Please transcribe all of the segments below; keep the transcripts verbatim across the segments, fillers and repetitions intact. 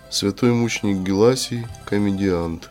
Святой мученик Геласий, комедиант.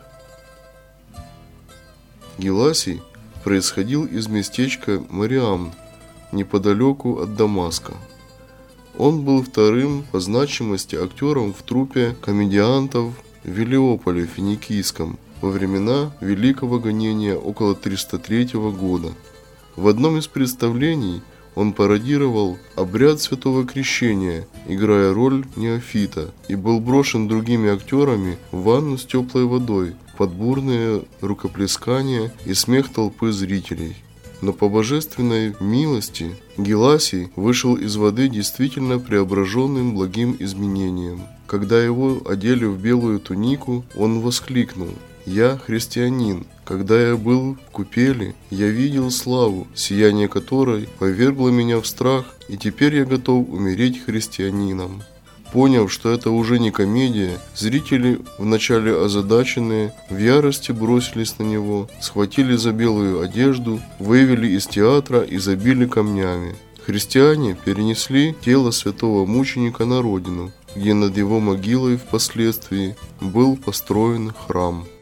Геласий происходил из местечка Мариам, неподалеку от Дамаска. Он был вторым по значимости актером в труппе комедиантов в Велиополе Финикийском во времена Великого гонения около триста третьего года. В одном из представлений он пародировал обряд святого крещения, играя роль неофита, и был брошен другими актерами в ванну с теплой водой под бурные рукоплескания и смех толпы зрителей. Но по божественной милости Геласий вышел из воды действительно преображенным благим изменением. Когда его одели в белую тунику, он воскликнул: «Я христианин. Когда я был в купели, я видел славу, сияние которой повергло меня в страх, и теперь я готов умереть христианином». Поняв, что это уже не комедия, зрители, вначале озадаченные, в ярости бросились на него, схватили за белую одежду, вывели из театра и забили камнями. Христиане перенесли тело святого мученика на родину, где над его могилой впоследствии был построен храм.